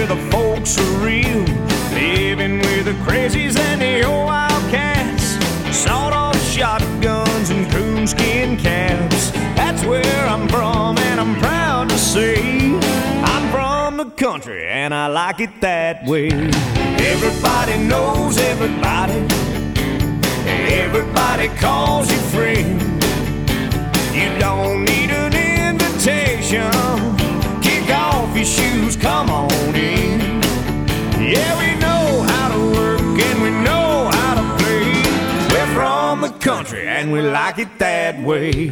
where the folks are real, living with the crazies and the old wildcats, sawed-off shotguns and coonskin caps. That's where I'm from, and I'm proud to say I'm from the country, and I like it that way. Everybody knows everybody, everybody calls you friend. You don't need an invitation. Kick off your shoes, come on in. Yeah, we know how to work and we know how to play. We're from the country and we like it that way.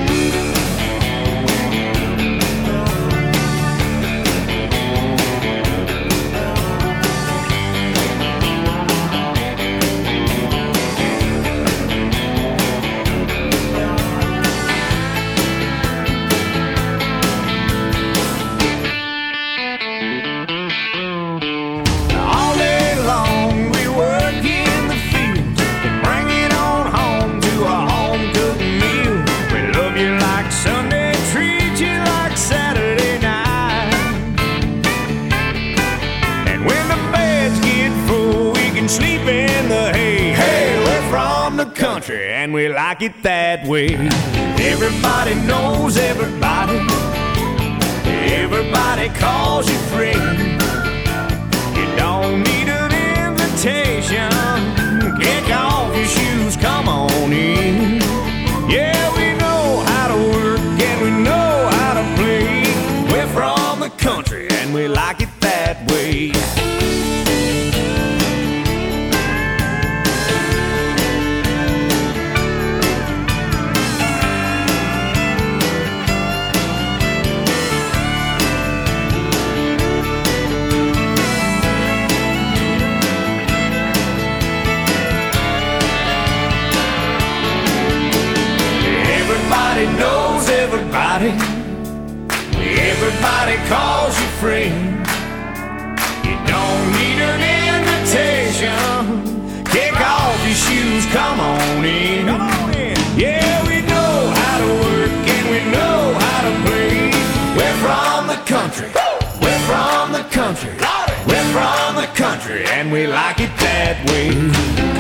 Sleep in the hay. Hey, we're from the country and we like it that way. Everybody knows everybody, everybody calls you friend. You don't need an invitation. Kick off your shoes, come on in. Yeah, we know how to work and we know how to play. We're from the country and we like it that way. Everybody knows everybody, everybody calls you friend. You don't need an invitation. Kick off your shoes, come on in. Come on in. Yeah, we know how to work and we know how to play. We're from the country, we're from the country, we're from the country and we like it that way.